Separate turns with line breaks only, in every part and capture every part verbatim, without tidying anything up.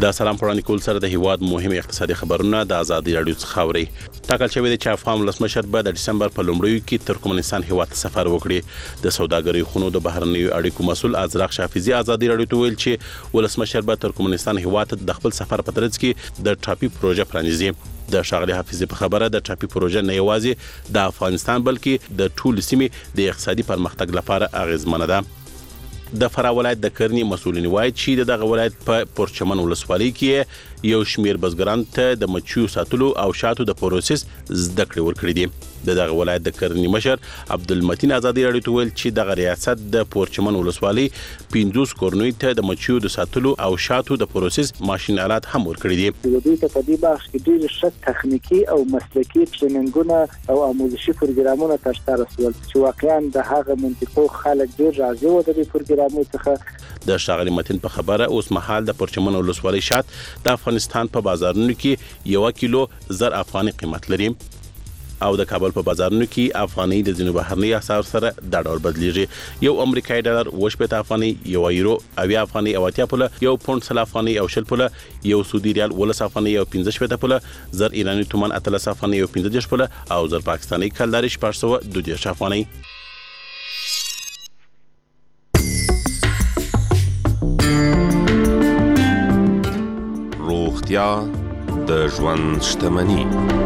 د سلام پړانې کول سره د هیواد مهم اقتصادي خبرونه د ازادي رادیو څخه اوري. ټاکل شوی دی چې افغان ولسمشر به د دسمبر په لومړیو کې ترکمنستان هیواد ته سفر وکړي. د سوداګرۍ خونو د بهرنیو اړیکو مسول ازراق شافیزي ازادي رادیو ته ویل چې ولسمشر به ترکمنستان هیواد ته د خپل سفر په ترڅ کې د ټاپي پروژه پرانیزي. د ښاغلي حافظي په خبره د ټاپي پروژه نه یوازې د افغانستان بلکې د ټول سیمې د اقتصادي پرمختګ لپاره اغیزمنه ده. د فراه ولایت د کرنی مسؤلین وایي چې دغه ولایت په پورچمن ولسوالۍ کې یو شمیر بزګران ته د مچیو ساتلو او شاتو د پروسس زده کړې ورکړې دي. دغه ولایت د کرنی مشر عبدالمتین ازادي رادیو ته ویل چې دغه ریاست د پورچمن ولسوالۍ پنځوس کورنۍ ته د مچیو د ساتلو او شاتو د پروسس ماشين آلات هم ورکړي دي.
د دوی ته په دې بخش کې ډېر ښه تخنیکی او مسلکي ټریننګونه او آموزشي پروګرامونه ترسره رسول چې واقعا د هغه منطقو خلک ډېر راضي وو د دې پروګرامونو څخه.
د ښاغلي متین په خبره اوس مهال د پورچمن ولسوالۍ شات د افغانستان په بازارونو کې یو کیلو زر افغاني قیمت لري او د کابل په بازارونو کې افغاني د ځینو بهرني اسعار سره د ډول بدلیږي. یو امریکایي ډالر وشپته افغاني، یو یورو اویا افغاني او اتیا پوله، یو پوند سل افغاني او شل پوله، یو سعودي ریال ولس افغاني او پنځه شپته پوله، زر ایراني تومان اتلس افغاني او پنځه دېرش پوله او زر پاکستاني کلداري شپږ سوه دوه دېرش افغاني.
روغتیا د ژوند شتمني.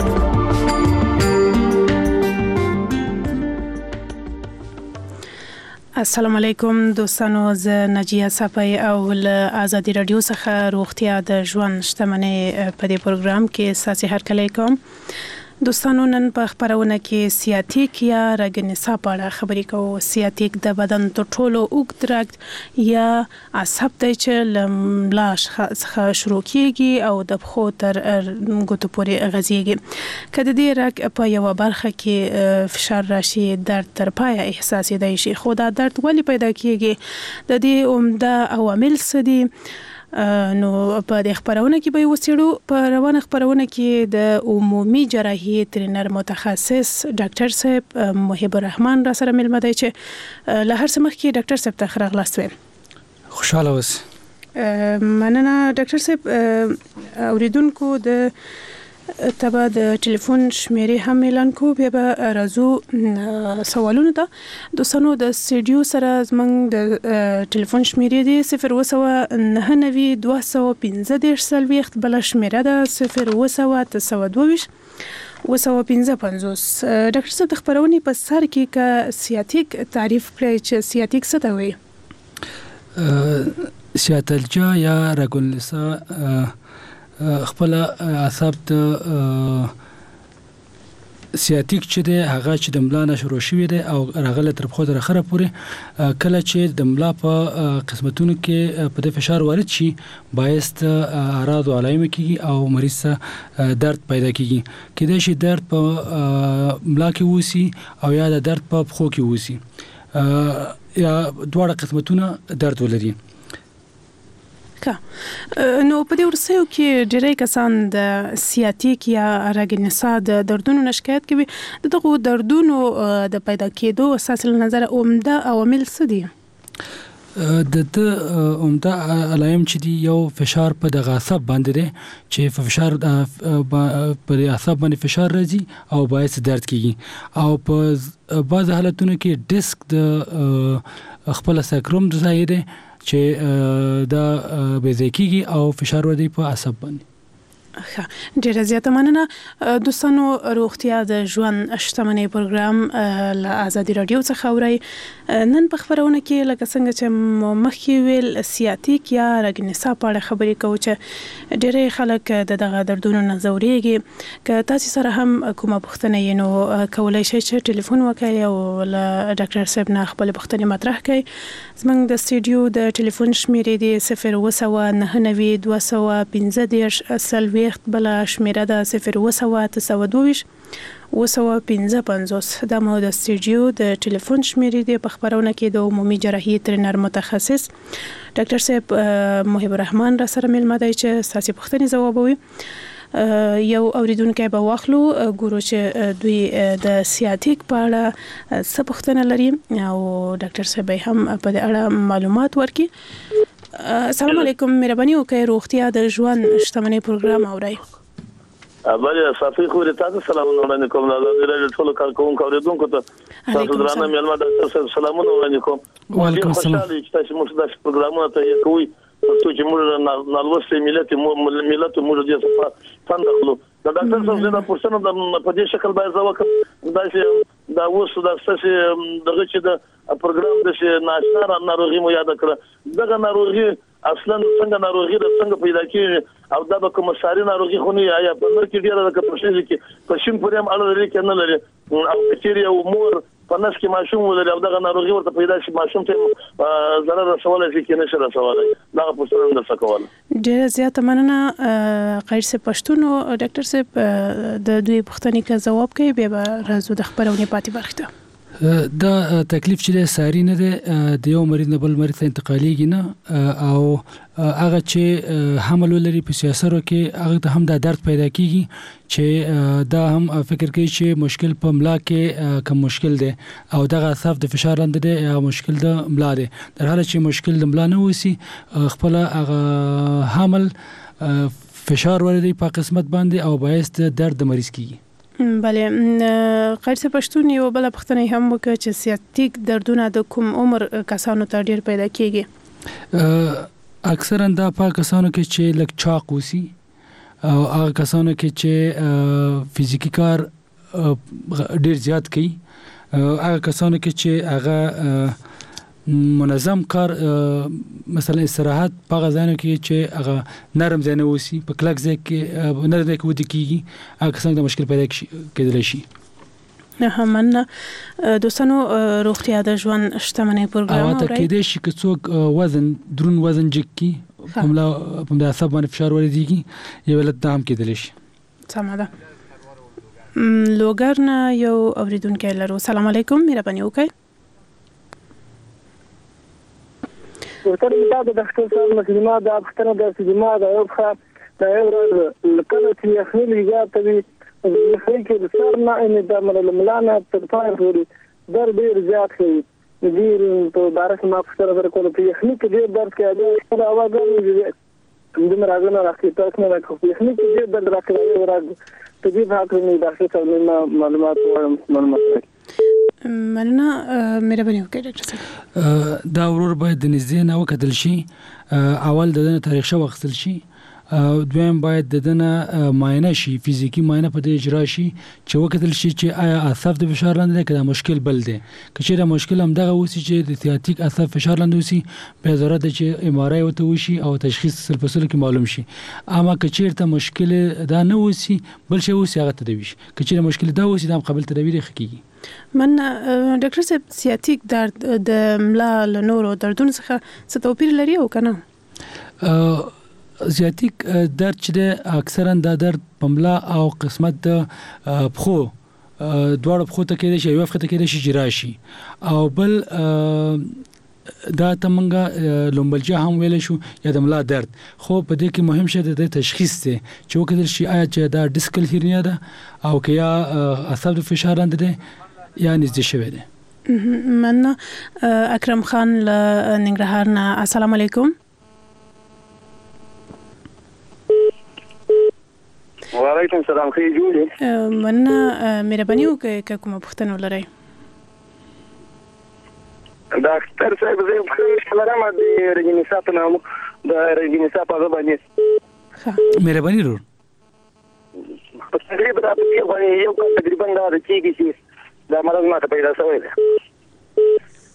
السلام علیکم دوستانو، زه نجیه صفای او له ازادي رادیو څخه روغتیا د ژوند شتمني په دې پروګرام کې ساسي هرکلی کوم. دوستانو، نن په خبرونه کې سیاتیک یا رګنسا په اړه خبرې کوو. سیاتیک د بدن تر ټولو اوږد رګ یا عصب دی چې له ملا څخه شروع کیږي او د پښو تر ګوتو پورې غځیږي. که د دې رګ په یوه برخه کې فشار راشي، درد تر پایه احساسېدای شي. خو دا درد ولې پیدا کیږي؟ د دې عمده عوامل څه دي؟ نو په دې خبرونه کې به وسیړو. په روانه خبرونه کې د عمومي جراحي ترینر متخصص ډاکټر صاحب محب الرحمن را سره ملمه دی چې له هر څه مخکې ډاکټر صاحب ته ښه راغلاست ویم.
خوشاله اوس.
مننه ډاکټر صاحب. اوریدونکو د تبا د ټلیفون شمیرې هم اعلان کو، بیا به راځو سوالونو ته. دوستانو، د سټوډیو سره زموږ د ټلیفون شمیرې دی صفر اووه سوه نهه نوي دوه سوه پنځه دېرش څلوېښت، بله شمیره ده صفر اووه سوه اته سوه دوه ویشت اووه سوه پنځه پنځوس. ډاکټر صاحب، د خبرونې په سر کې که سیاتیک تعریف کړئ چې سیاتیک څه ته وایي؟
سیاتلجا یا رګونلسا خپل اعصاب د سیاتیک چې دی هغه چې د ملا نه شروع شوی دی او راغله تر پخو تر اخره پورې. کله چې د ملا په قسمتونو کې په د فشار وارد شي، باعث اعراض او علائم کیږي او مریض ته درد پیدا کیږي. کله چې درد په ملا کې وسی او یا د درد په پخو کې وسی یا دواړه قسمتونه درد ولري.
نو په دې ورسېو کې ډېری کسان د سیاتیک یا رګنسا د دردونو نه شکایت کوي. د دغو دردونو د پیدا کېدو اساسي له نظره عمده عوامل څه دي؟
د د عمده علائم چې دي، یو فشار په دغه عصب باندې دی چې په فشار په عصب باندې فشار راځي او باعث درد کیږي. او په بعض حالتونو کې ډیسک د خپل ساکروم د ځای دی چې دا بېځایکیږي او فشار ودی په عصب باندې.
ډیره زیاته مننه. دوستانو، روغتیا د ژوند شتمنۍ پروګرام له ازادي رادیو څخه اورئ. نن په خبرونه کې لکه څنګه چې مخکې ویل سیاتیک یا رګنسا په اړه خبرې کوو چې ډېری خلک د دغه دردونو نه ځورېږي. که تاسو سره هم کومه پوښتنه یې نو کولی شئ چې ټلیفون وکړئ او له ډاکټر صاحب نه خپلې پوښتنې مطرح کړئ. زموږ د سټوډیو د ټلیفون شمیرې دی صفر اووه سوه نهه نوي دوه سوه پنځه دېرش څلوېښت، بله شمیره ده صفر اووه سوه اته سوه دوه ویشت اووه سوه پنځه پنځوس. دا مو د سټوډیو د ټلیفون شمیرې دی. په خبرونه کې د عمومي جراحي ترینر متخصص ډاکټر صاحب محب الرحمن را سره ملمه دی چې ستاسې پوښتنې ځوابوي. یو اوریدونکی به واخلو، ګورو چې دوی د سیاتیک په اړه څه پوښتنه لري او ډاکټر صاحب هم په دې اړه معلومات ورکړي. السلام علیکم مهرباني وکړئ روغتیا د ژوند شتمنۍ پروګرام اورئ
بله صافي خو دې تاسو سلامونه وړاندې کوم د راډیو ټولو کارکونکو اوریدونکو ته تاسو درانه مېلمه ډاکټر سلامونه وړاندې کوم
وعلیکم السلام
تاسو موږ د پروګرامونو ته کوي څه چې موږ نالوستي ملت ملت موږ دې څه څنګه دا ډاکټر صاحب دا پرسنه د په دې شکل باید ځوکه دا چې دا اوس دا څه دغه چې د پروګرام د شه ناشنار ناروغي مو یاد کړه دغه ناروغي اصلا څنګه ناروغي د څنګه پیدا کیږي او دا به کوم ساري ناروغي خو نه یا په نور کې ډیره د کپشن کې پښین پورې هم اړه لري کنه لري او کچيري او مور په نس کې ماشوم ولري او دغه ناروغي ورته پیدا شي ماشوم ته ضرر رسولای شي کې نشه رسولای دا پوښتنه د سکوال
ډیره زیاته مننه غیر څه پښتون او ډاکټر صاحب د دوی پښتني کا جواب کوي به راځو د خبرونه پاتې برخه
دا تکلیف چې ساری نه ده د یو مریض نه بل مریض ته انتقالیږي نه او هغه چې حمل ولري په سیاسرو کې هغه ته هم د درد پیدا کیږي چې دا هم فکر کوي چې مشکل په ملا کې کوم مشکل ده او دغه اعصاب د فشار لاندې ده یا مشکل د ملا ده در حاله چې مشکل د ملا نه وسی خپل هغه حمل فشار ولري په قسمت باندې او باعث درد د مریض کیږي
بله غیر څه پښتون یو بل پښتني هم وکړي چې سیاتیک دردونه د کوم عمر کسانو ته ډیر پیدا کیږي
اکثرا دا په کسانو کې چې لک چاق وسی او هغه کسانو کې چې فزیکی کار ډیر زیات کوي هغه کسانو کې چې هغه منظم کار مثلا استراحت په غزانو کې چې هغه نرم ځای نه وسی په کلک ځای کې نرم ځای کې ودی کیږي هغه څنګه د مشکل پیدا کېدلی شي
نه مننه دوستانو روغتیا د ژوند شتمنۍ پروګرام
او ته کېدې شي که څوک وزن درون وزن جکی کوملا په د اعصاب باندې فشار ولري یو ولت دام کېدلی شي
سمه ده لوګر نه یو اوریدونکو لرو سلام علیکم مهرباني وکړئ
ورته دا د ډاکټر صاحب مسلمه د اختر د سجما د یو ښه د یو لکه چې خپل ایجاد وي د خپل کې د سر نه ان د ملانه تر پای پورې در ډیر زیات کوي ډیر په بارس ما څه سره کول په یخني کې ډیر درد کوي دا اواز دی د مرغانو راځي تاسو نه راکوي یخني کې ډیر درد راکوي ورته د دې حق نه ډاکټر صاحب معلومات وایم معلومات
مننه مهرباني وکړئ ډاکټر صاحب
دا ورور باید د نږدې نه وکتل شي اول د دنه تاریخ شو وختل شي دویم باید د دنه معاینه شي فزیکی معاینه په دې اجرا شي چې وکتل شي چې آیا اعصاب د فشار لاندې کړه مشکل بل دی کچې دا مشکل هم دغه وسی چې د سیاتیک اعصاب فشار لاندې وسی به ضرورت چې ام ار آی وته وشي او تشخیص سلپسل کې معلوم شي اما کچې ته مشکل دا نه وسی بل شی وسی هغه تدوي شي کچې مشکل دا وسی دا قبل تدویر خکېږي
من ډاکټر صاحب سیاتیک درد د ملا له نورو دردونو څخه څه توپیر لري او کنه
سیاتیک درد چې اکثرا د درد په ملا او قسمت د پخو دواړو پخو ته کېدای شي یو وخت ته کېدای شي جراشي او بل دا تمنګه لومبلجه هم ویل شو یا د ملا درد خو په دې کې مهم شی د تشخیص دی چې وکړل شي آیا چې دا ډیسکل هرنیا ده او که یا اعصاب د فشار لاندې ده یا نږدې شوی دی
مننه اکرم خان له ننګرهار نه السلام علیکم
وعلیکم السلام خیر جوړه
مننه مهرباني وکړئ کومه پوښتنه ولرئ
ډاکټر صاحب زه خپل لرم د رجینیسا په نوم د رجینیسا په باندې
مهرباني ورو
تقریبا دا یو تقریبا دا کیږي چې دا مرض ماته پیدا شوی دی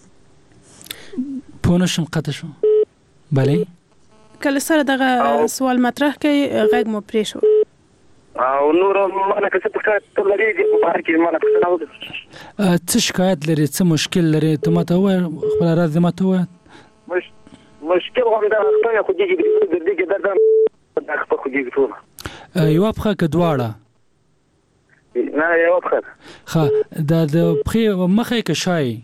پونشم قطع شو بله
کله سره دغه سوال مطرح کوي غږ مو پرې شو
او نور مانه که څه پکې لري په بار کې مانه څه نو
څه شکایت لري څه مشکل لري ته ماته وای خپل راز ماته وای
مش مشکل هم دا خپل خو دې کې د دې کې درد دا خپل خو دې ټول
یو په کډواړه
نه یو په
ښه دا د پخې مخه کې شای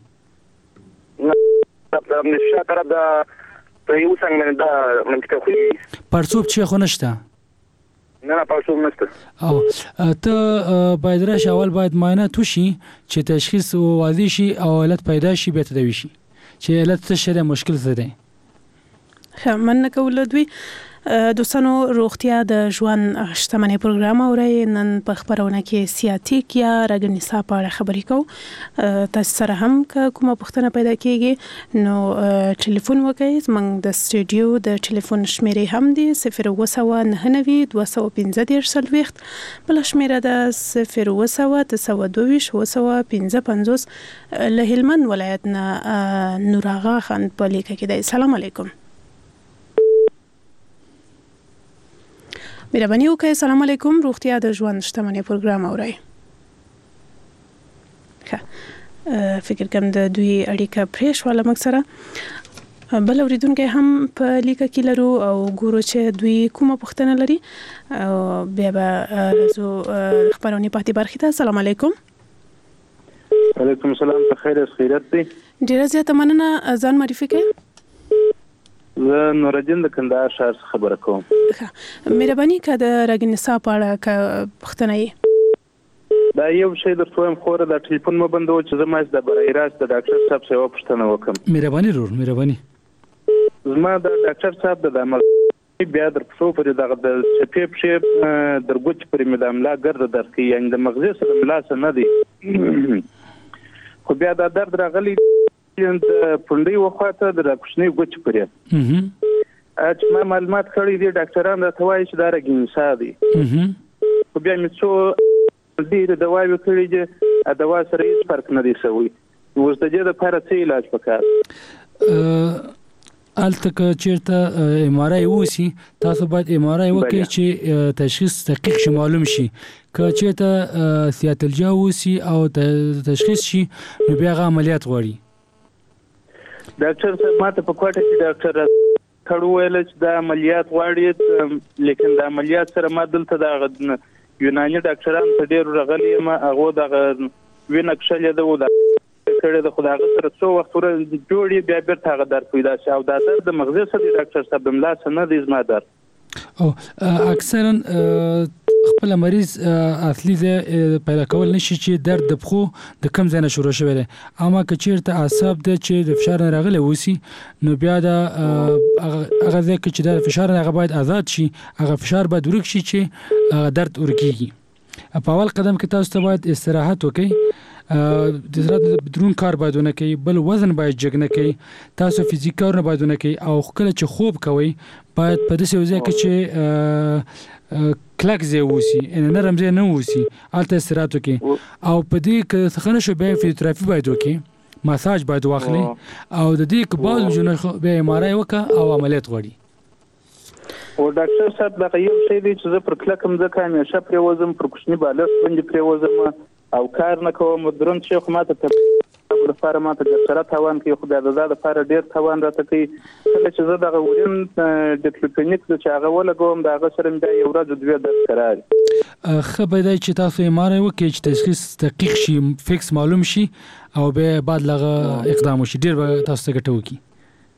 نه دا نشه طرف دا په یو څنګه دا منطقه خو
پرڅوب چې خو نشته
نه نه پرڅوب نشته
او ته باید راش اول باید معاینه توشي چې تشخیص واضح شي او علت پیدا شي به تدوي شي چې علت څه شری مشکل څه دی
ښه مننه کوله دوی دوستانو روغتیا د ژوند شتمنۍ پروګرام اوري نن په خبرونه کې سیاتیک یا رګ نسا په اړه خبرې کوو تاسو سره هم کومه پوښتنه پیدا کیږي نو ټلیفون وکړئ زموږ د سټوډیو د ټلیفون شمیرې هم دي صفر اووه سوه نهه نوي دوه سوه پنځه دېرش څلوېښت بله شمیره ده صفر اووه سوه اته سوه دوه ویشت اووه سوه پنځه پنځوس له هلمند ولایت نه نور آغا خان په لیکه کې دی. سلام علیکم. مهرباني وکړئ. سلام علیکم. روغتیا د ژوند شتمنۍ پروګرام اورئ. ښه فکر کوم د دوی اړیکه پرې شوله موږ سره. بل اوریدونکی هم په لیکه کې لرو او ګورو چې دوی کومه پوښتنه لري او بیا به راځو خبرونې پاتې برخې ته. سلام علیکم.
وعلیکم السلام. په خیر خیرت دی.
ډیره زیاته مننه. ځان معرفي کړئ.
زه نورالدین د کندهار ښار څخه خبره کوم.
مهرباني که د رګ نسا په اړه که پوښتنه یې
دا یو شی درته وایم خوره دا ټلیفون مه بندوه چې زه ماس د برای راست د ډاکټر صاحب څخه یوه پوښتنه وکړم.
مهرباني رور مهرباني.
زما د ډاکټر صاحب د عمل بیا در پښو پورې دغه د څپې پښې در ګوتې پورې مې د املا ګرده درد کوي یعنې د مغزې سره ملا څه نه دی خو بیا دا درد راغلی د پونډۍ وخواته د راکوشنۍ ګوتې پورې چې ما معلومات کړي دي ډاکټران راته وایي چې دا رګ نسا دی خو بیا مې څو ډېرې دواوې کړي دي دوا سره هېڅ فرق نه دی شوی. اوس د دې دپاره څه علاج پکار؟
الته که چیرته ام آر آی وسی تاسو باید ام آر آی وکړئ چې تشخیص دقیق شي معلوم شي. که چیرته سیاتلجا وسی او تشخیص شي نو بیا هغه عملیات غواړي.
ډاکټر صاحب ماته په کوټه کې ډاکټر کړو ویل چې دا عملیات غواړي لیکن د عملیات سره ما دلته د یوناني ډاکټران په ډېرو راغلي یم هغو دغه وینه کښلې ده و د کړی د خو د هغه سره څو وخت ور جوړي بیا بیرته هغه درد پیدا شي او دا درد د مغزې سره ډاکټر صاحب د ملا څه نه دی زما درد.
او اکثرا خپل مریض اصلي ځای پیدا کول نشي چې درد د پخو د کم ځای نه شروع شوی دی اما که چیرته اعصاب د چې د فشار نه راغلی وسی نو بیا د هغه ځای کې چې د فشار نه هغه باید آزاد شي هغه فشار باید ورک شي چې هغه درد ورکیږي. په اول قدم کې تاسو ته باید استراحت وکړئ. د زړه د درون کار باید ونه کوي بل وزن باید جګ نه کوي تاسو فزیک کارونه باید ونه کوي او کله چې خوب کوئ باید په داسې ځای کې چې کلک ځای ووسي یعنې نرم ځای نه ووسي هلته استراحت وکړي او په دې که څه ښه نه شو بیا فزیوتراپي باید وکړي ماساج باید واخلي او د دې که بعض وجونه بیا ام آر آی وکړه او عملیات غواړي.
او ډاکټر صاحب دغه یو شی دی چې زه پر کلکه مځکه همیشه پرېوځم پر کوچني بالښت باندې پرېوځم او کار نه کوم دروند شي خو ماته تر لپاره ماته د سره تاوان کوي خو بیا د زړه لپاره ډېر تاوان راته کوي کله چې زه دغه ورین ډیکلوپینیک چې هغه ولګوم د هغه سره بیا یو ورځ دوه درد قرار
ښه به دی چې تاسو ام آر آی وکړئ چې تشخیص دقیق شي فکس معلوم شي او بیا بعد لغه اقدام وشي ډېر به تاسو ته ګټه وکړي.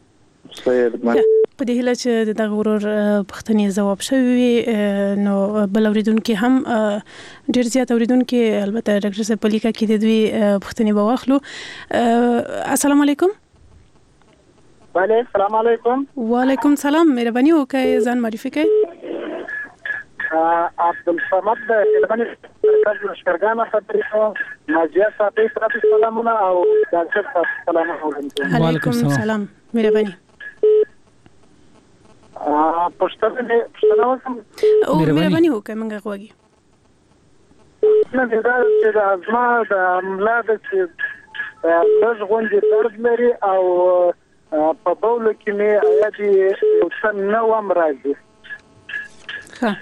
په دې هیله چې دغه ورور پوښتنې ځواب شوي وي نو بل اوریدونکي هم ډېر زیات اوریدونکي البته ډاکټر صاحب په لیکه کې د دوی پوښتنې به واخلو. السلام علیکم.
بله السلام علیکم.
وعلیکم السلام. مهرباني وکړئ ځان معرفي کړئ.
عبدالصمد د هلمند مرکز لښکرګاه خبرې کوم. نازیه صاحب تاسو سلامونه او ډاکټر صاحب سلامونه.
وعلیکم السلام. مهرباني.
پښتنه پښتنه وسم
او مهرباني وکړئ موږ غواړي
نه دا چې د ازما د املا د چې لږ غونډې درد لري او په بوله کې مې آیاتي یو څه نه وم راځي.
ښه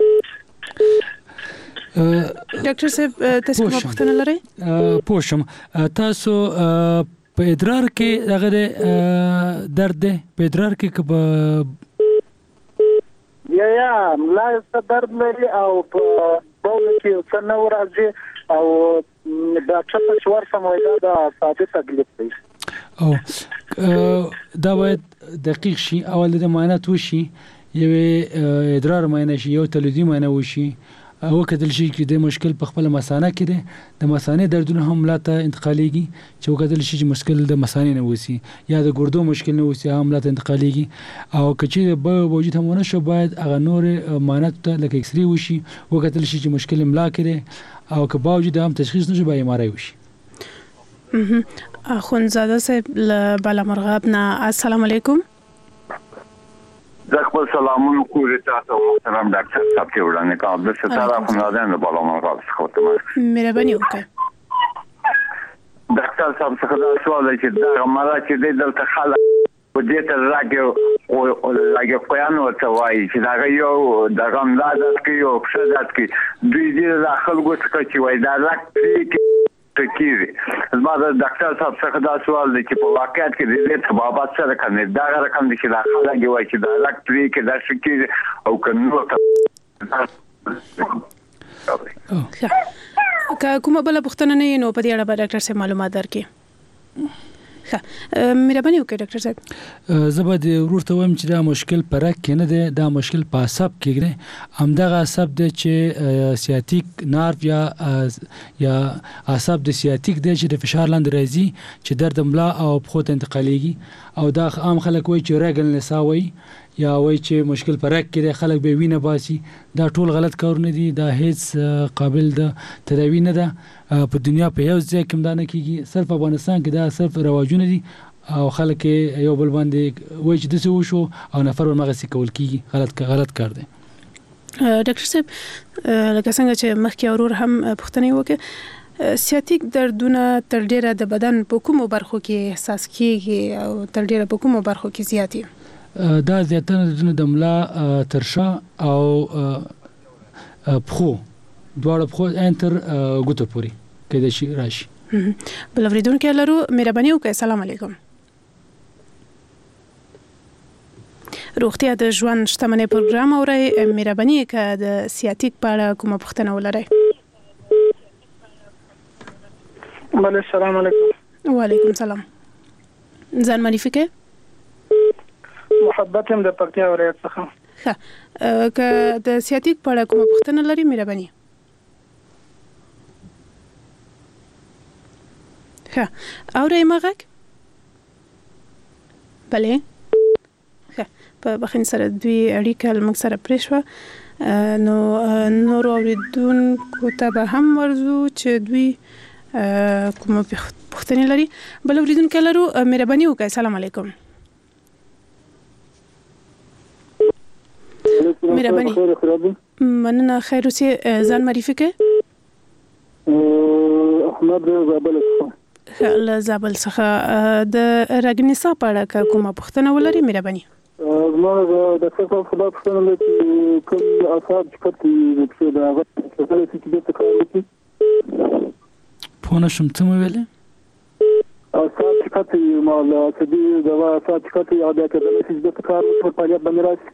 ډاکټر صاحب تاسو کومه پوښتنه لرئ؟
پوه شوم. تاسو په ادرار کې دغه درد دی په ادرار کې که
یا یا ملا څه درد لري او په بوله کې یو څه نه راځي او ډاکټر ته چې ورسم وایي دا د ساده تکلیف دی.
او دا باید دقیق شي اول د معاینات وشي یو ادرار معاینه شي یو تلویزیون معاینه وشي وکتل شي چې د مشکل په خپل مسانه کې دی د مسانه دردونه هم ملاته انتقاليږي چې وکتل شي چې مشکل د مسانه نه وسی یا د ګردو مشکل نه وسی هم ملاته انتقاليږي او کچې به وجود هم ونه شو باید هغه نور مانت لکه اکس ری وشي وکتل شي چې مشکل املا کې او که باوجود هم تشخیص نشي به ام ار آی وشي.
اخوندزاده صاحب له بالامرغاب نه السلام علیکم.
زه خپل سلامونه کوم تاسو محترم ډاکټر صاحب ته وړاندې کوم د ستاره اخوندزاده نه بالامرغاب څخه ته
مهرباني وکړئ.
ډاکټر صاحب څخه دا سوال دی چې دا مراد چې د دلته خلک په دې ته راګي او راګي کویانو ته وایي چې دا یو د غمداد کې یو څه دات کې دوی دې داخل غوښ چې وایي دا راکې کیږي. زما د ډاکټر صاحب څخه دا سوال دی چې په واقعیت کې د دې سبب سره کوي دا رقم دي چې دا خلک وایي چې دا راکې کې دا شکی او کنو
که کومه بل پوښتنه نه نو په دې اړه به ډاکټر صاحب معلومات درکړي. ښه مهرباني وکړئ ډاکټر صاحب.
زه به د ورور ته وایم چې دا مشکل په رګ کې نه دی دا مشکل په عصب کې دی همدغه عصب دی چې سیاتیک نارو یا یا عصب د سیاتیک دی چې د فشار لاندې راځي چې درد ملا او پښو ته انتقالېږي او دا عام خلک وایي چې رګل نسا وایي یا وایي چې مشکل په رګ کې دی خلک به وینه باسي دا ټول غلط کارونه دي دا هیڅ قابل د تداوی نه ده په دنیا په یو ځای کې مدانه کیږي صرف افغانستان کې دا صرف رواجونه دي او خلک یو بل باندې وایي چې دسه وشو او نفر ورمغه سي کول کیږي غلط غلط کار دی.
ډاکټر صاحب لکه څنګه چې مخکې اورور هم پوښتنه وکړه سیاتیک دردونه تر ډیره د بدن په کومو برخو کې احساس کیږي او تر ډیره په کومو برخو کې زیات دي؟
دا زیاتره د ملا ترشا او پخو دواړه پخو انتر ګوتو پوری کېد شي راشي.
بل اوریدونکو لرو مهرباني وکړئ. السلام علیکم. روغتیا د ژوند شتمنۍ پروګرام اورئ مهرباني وکړئ د سیاتیک په اړه کومه پوښتنه ولرئ.
بله السلام علیکم.
وعلیکم السلام. ځان معرفي کړئ.
محبت هم د پکتیا ولایت څخه.
ښه که د سیاتیک په اړه کومه پوښتنه لرئ مهرباني. ښه اورئ ما غږ؟ بلې ښه په بخښنې سره دوی اړیکه موږ سره پرې شوه نو نورو اورېدونکو ته به هم ورځو چې دوی کومه پوښتنې لري. بل اورېدونکی لرو مهرباني وکړئ. السلام علیکم. مهرباني مننه خیر اوسئ. ځان معرفي کړئ.
احمد زابل څخه.
له زابل څخه د رګنیسا په اړه کومه پوښتنه ولرئ مهرباني.
زما د ډاکټر صاحب خبر پوښتنه ده چې کوم اعصاب چې کټي چې دا هغه څه چې د کار وکړي
په نو شم ته ویلې
اعصاب چې کټي مال چې دی دا اعصاب چې کټي او دا چې د کار په فعالیت باندې راځي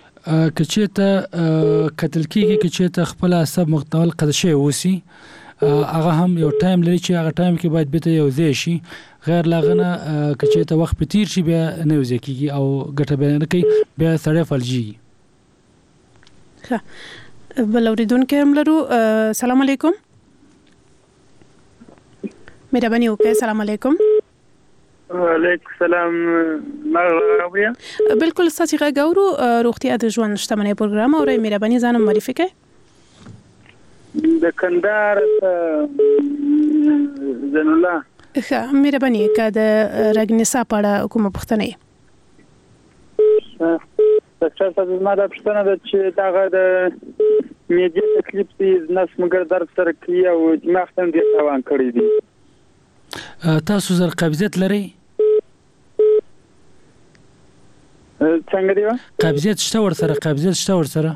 کچېته کتل کېږي کچېته خپل عصب مختل قدشه وسی هغه هم یو ټایم لري چې هغه ټایم کې باید به یو ځای شي غیر لاغنه کچېته وخت په تیر شي بیا نه وځي کېږي او ګټه به نه کوي بیا سړی فلجیږي.
ښه بل اورېدونکی هم لرو. سلام علیکم. مهرباني وکړئ. سلام علیکم.
وعلیکم السلام. مرحبا.
بالکل ستاسو غږ اورو. روغتیا د ژوند شتمنۍ پروګرام اورئ مهرباني ځان معرفي کړئ.
د کندهار زین الله.
ښه مهرباني وکړئ د رګنیسا په اړه کومه پوښتنه یې؟
ډاکټر صاحب زما دا پوښتنه ده چې دغه د معدې تکلیف دی نس مګر درد سره کوي او دماغ ته ډېر تاوان کړی دی.
تاسو زر قبضیت لرئ؟
څنګه دی؟
قبضیت شته ورسره قبضیت شته ورسره؟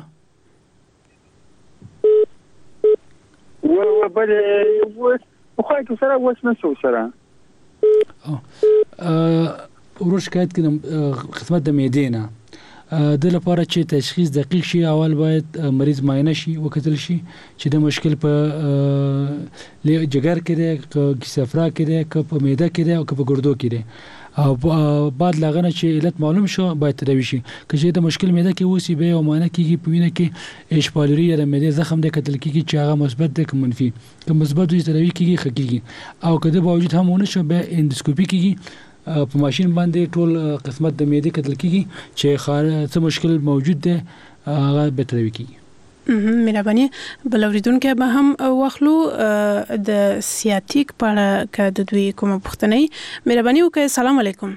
و و بلې خو کې سره وس نه شو سره.
ورو شکایت کوم خدمت د معدې نه د لپاره چې تشخیص دقیق شي اول باید مریض معاینه شي وکتل شي چې د مشکل په جګر کې دی که صفرا کې دی که په معده کې دی او که په ګردو کې دی او بعد لاغنه چې علت معلوم شو باید تداوی شي که چې د مشکل معده کې وسی به او معاینه کیږي په وینه کې اچ پایلوري یا معده زخم د کتل کیږي چې هغه مثبت دی که منفي که مثبت وي تداوی کیږي خکېږي او که د باوجود هم ونه شو به اندوسکوپي کیږي په ماشين باندې ټول قسمت د معده کتل کیږي چې څه مشکل موجود دی هغه به تداوی کیږي.
مهرباني بلوریدونکو به هم واخلو د سیاتیک په اړه که د دوی کومه پوښتنه مهرباني وکړئ. السلام علیکم.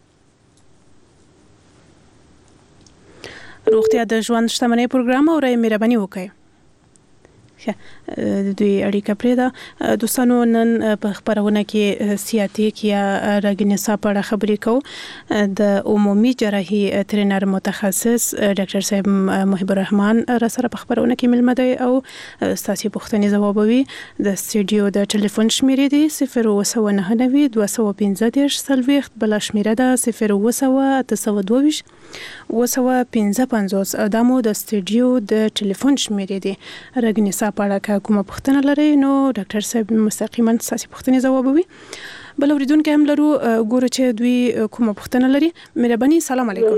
روغتیا د ژوند شتمنۍ پروګرام اورئ مهرباني وکړئ. د دوی اړیکه پرې ده. دوستانو نن په خبرونه کې سیاتیک یا رګنیسا په اړه خبرې کوو. د عمومي جراحي ترینر متخصص ډاکټر صاحب محب الرحمن را سره په خبرونه کې ملمه دی او ستاسو پوښتنې ځوابوي. د سټوډیو د ټلیفون شمیرې دی صفر اوه نهه نوي دوه سوه پنځه دېرش څلوېښت، بله شمیره ده صفر اوه اته سوه دوه ویشت اوه سوه پنځه پنځوس. دا مو د سټوډیو د ټلیفون شمیرې دی. رګنیسا په اړه کومه پوښتنه لرئ نو ډاکټر صاحب مستقیما تاسو پوښتنې ځوابوي. بل اوریدونکو هم لرو ګورو چې دوی کومه پوښتنه لري. مهرباني. السلام علیکم.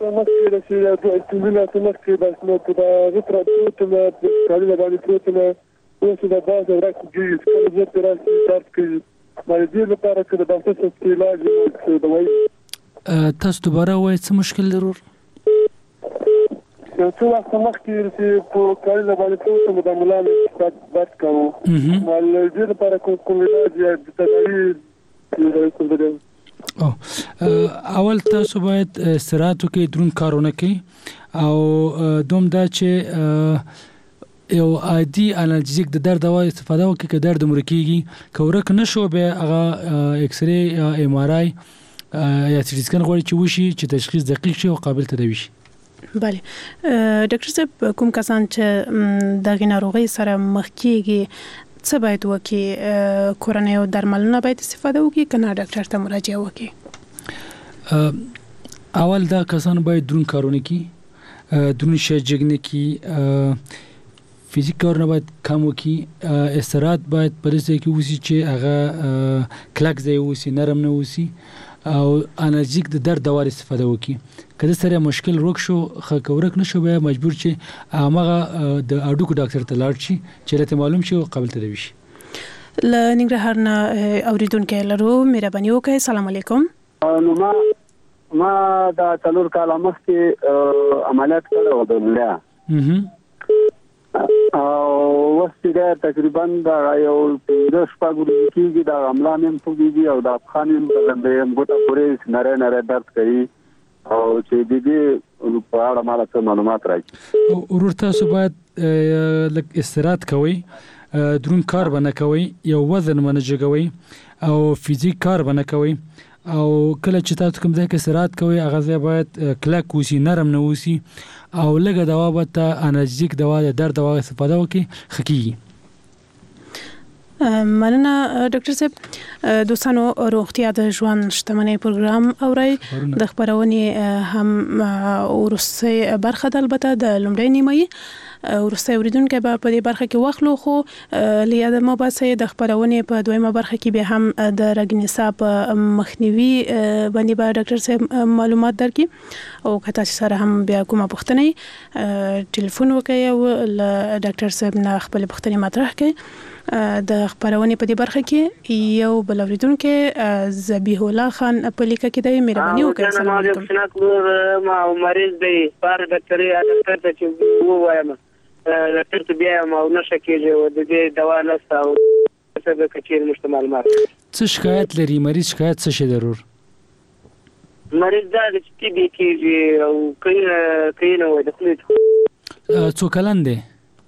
تاسو دوباره وایي څه مشکل ضرور؟
یو څو وخت مخکې چې په کاري باندې څه د ملامت بات کوو مال دې لپاره کوم علاج یا تداوی
او اول تاسو باید استراحت وکړئ، دروند کارونه کوي او دوم دا چې یو عادي انالجیک د درد دوا استفاده وکړي که درد مړ کېږي که ورک نه شو بیا هغه ایکس رې یا ایم آر آی یا سي ټي سکن غواړي چې وشي چې تشخیص دقیق شي او قابل تداوی شي.
بله ډاکټر صاحب کوم کسان چې دغه ناروغي سره مخ کېږي څه باید وکړي؟ کورنۍ او درملنه باید استفاده وکړي که نه ډاکټر ته مراجعه وکړي؟
اول دا کسان باید دروند کارونه کوي، دروند شی جګ نه کوي، فزیک کارونه باید کم وکړي، استراحت باید په داسې ځای کې وشي چې هغه کلک ځای وشي، نرم نه وشي او انالجیک د درد دوا استفاده وکړي. که د سره مشکل روک شو خو که ورک نشو بیا مجبور چې هغه د اډوکو ډاکټر ته لاړ شي چې لته معلوم شي او قابل تداوی شي.
ل ننګرهار نه اوریدونکو لرو مهرباني وکړئ. السلام علیکم.
نو ما ما دا څلور کاله مخکې عملیات کړو د ملا او وسته دا تقریبا دا یو د شپږ ورځې کېږي دا عملا مې پوګيږي او دا خانم د ګوتا پورې نره نره درد کوي او چې د دې په اړه مال څه معلومات راځي.
ورور تاسو باید لک استراحت کوئ، دروند کار باندې کوئ، یو وزن باندې جګوئ او فزیک کار باندې کوئ او کله چې تاسو کوم ځای کې استراحت کوئ هغه ځای باید کلک وسی، نرم نه وسی او لږه دوا به ته انالجیک دوا د درد دوا استفاده وکړي خکېږي.
مننه ډاکټر صاحب. دوستانو روغتیا د ژوند شتمنۍ پروګرام اورئ. د خبرونې هم ورسته برخه ده، البته د لومړۍ نیمه ورسته اوریدونکو به په دې برخه کې واخلو خو لیاد ما باسه د خبرونې په دویمه برخه کې به هم د رګنیسا په مخنیوي باندې به ډاکټر صاحب معلومات درکړي او که تاسو سره هم بیا کومه پوښتنه ټلیفون وکړئ او ډاکټر صاحب نه خپل پوښتنه مطرح کړئ. د خبرونې په دې برخه کې یو بل اوریدونکو ذبیح الله خان په لیکه کې دی. مهرباني وکړئ. السلام
علیکم. ما مریض دی پر ډاکټر یا ډاکټر ته چې وایم ډاکټر ته بیا ما نشه کېږي او د دې دوا نشته او څه د کچیر مشته معلومات.
څه شکایت لري مریض؟ شکایت څه شي ضرور؟
مریض دا چې ټي بي کېږي او کینه کینه وای د خپل
څو کلن دی؟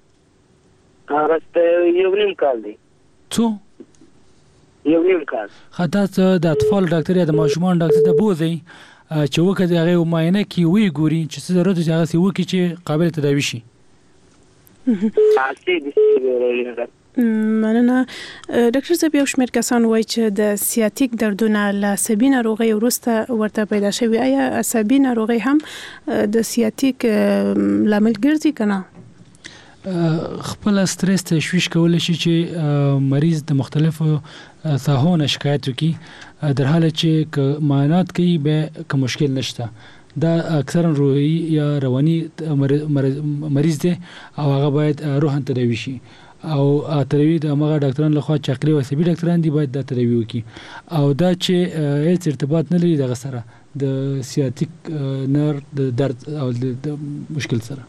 هغه یو نیم کال دی.
څو؟
یو نیم کال.
خاطر د اطفال ډاکټر یا د ماشومان ډاکټر ته بوزي چې وکړي هغه معاینه کوي وی ګوري چې څه ضرورت دی هغه سی وکړي چې قابل تداوی شي.
مننه. ډاکټر صاحب یو شمېر کسان وایي چې د سیاتیک دردونه له عصبي ناروغۍ وروسته ورته پیدا شوي. آیا عصبي ناروغۍ هم د سیاتیک لامل ګرځي که نه؟
خپل استرس تشویش کول شي چې مریض د مختلفو ساحونو شکایت وکړي، در حاله چې معاینات کوي به که مشکل نشته. دا اکثرا روحي یا رواني مریض دی او هغه باید روحاً تداوي شي او تداوی د هغه ډاکټرانو لخوا چې عقلي او عصبي ډاکټران دي باید دا تداوی وکړي او دا چې هیڅ ارتباط نه لري دغه سره د سیاتیک نر د درد او د مشکل سره.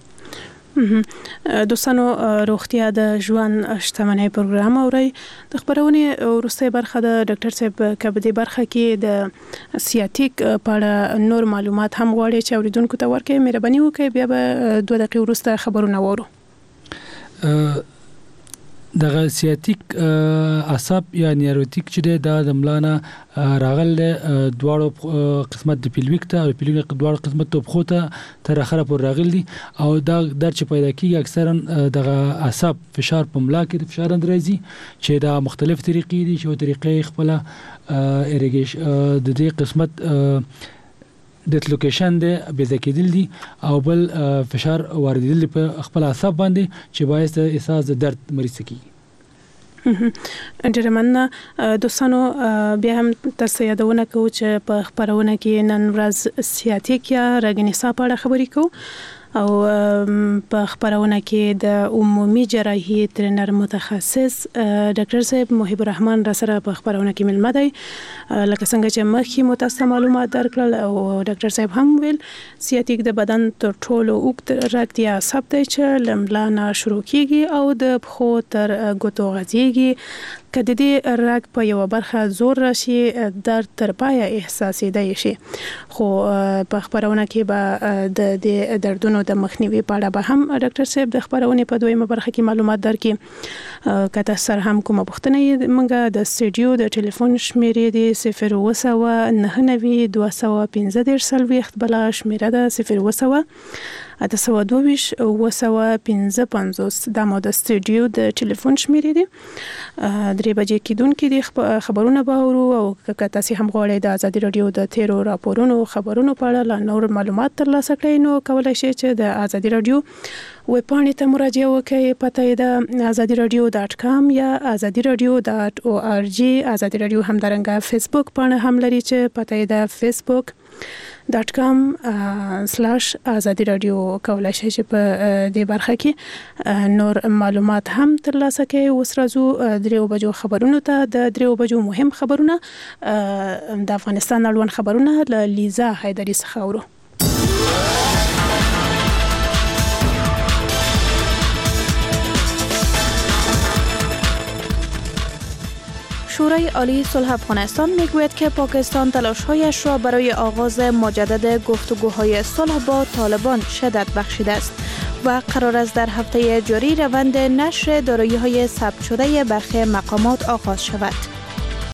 دوستانو، روغتیا د ژوند شتمنۍ پروګرام اوري. د خبرونې وروستۍ برخه د ډاکټر صاحب کبدي برخه کې د سیاتیک په اړه نور معلومات هم غواړي چې اوریدونکو ته ورکړي. مهرباني وکړئ بیا به دوه دقیقې وروسته خبرونه وورو. دغه سیاتیک اعصاب یا نیوروتیک چې دا د ملانه راغل دواړو قسمت د پیلویک ته او پیلویک دواړو قسمت ته په ته تر اخره پر راغل دي او دا در چې پیدا کیږي اکثرا دغه اعصاب فشار په ملا کې د فشار اندرازي چې دا مختلف طریقې دي چې طریقې خپل ایریګیش د دې قسمت د لوکیشن دی به ځکېدل دي او بل فشار واردېدل په خپل اعصاب باندې چې باعث د احساس د درد مریض کیږي. ډېره مننه. دوستانو، بیا هم تاسو یادونه کوو چې په خبرونه کې نن ورځ سیاتیک یا رګنیسا په اړه خبرې کوو او په خبرونه کې د عمومي جراحي ترېنر متخصص ډاکټر صاحب محب الرحمن را سره په خبرونه کې ملمه دی. لکه څنګه چې مخکې متاسفه معلومات درکړل او ډاکټر صاحب هم ویل سیاتیک د بدن تر ټولو اوږد رګ دی عصب دی چې له ملا نه شروع کیږي او د پښو تر ګوتو غځېږي. که د دې رګ په یوه برخه زور راشي درد تر پایه احساسېدای شي. خو په خبرونه کې به د دې دردونو د مخنیوي په اړه به هم ډاکټر صاحب د خبرونې په دویمه برخه کې معلومات درکړي. که تاسو سره هم کومه پوښتنه یې موږ د سټوډیو د ټلیفون شمیرې دی صفر اووه سوه نهه نوي دوه سوه پنځه دېرش څلوېښت، بله شمیره ده صفر اووه سوه اته سوه دوه ویشت اووه سوه پنځه پنځوس. دا مو د سټوډیو د ټلیفون شمیرې دي. درې بجې کېدونکې دي خبرونه به اورو او که تاسو هم غواړئ د ازادي راډیو د تیرو راپورونو خبرونو په اړه لا نور معلومات ترلاسه کړئ نو کولی شئ چې د ازادي راډیو ویب پاڼې ته مراجعه وکړئ. پته یې د ازادي راډیو ډاټ کام یا ازادي راډیو ډاټ او آر جی. ازادي راډیو همدارنګه فیسبوک پاڼه هم لري چې پته یې د فیسبوک ډاټ کام سلاش ازادي راډیو. کولای شئ چې په دې برخه کې نور معلومات هم ترلاسه کړئ. اوس راځو دریو بجو خبرونو ته. د دریو بجو مهم خبرونه د افغانستان اړوند خبرونه له لیزا حیدري څخه اورو.
شورای عالی صلح افغانستان میگوید که پاکستان تلاش‌هایش را برای آغاز مجدد گفتگوهای صلح با طالبان شدت بخشیده است و قرار است در هفته جاری روند نشر دارایی‌های ثبت شده برخی مقامات آغاز شود.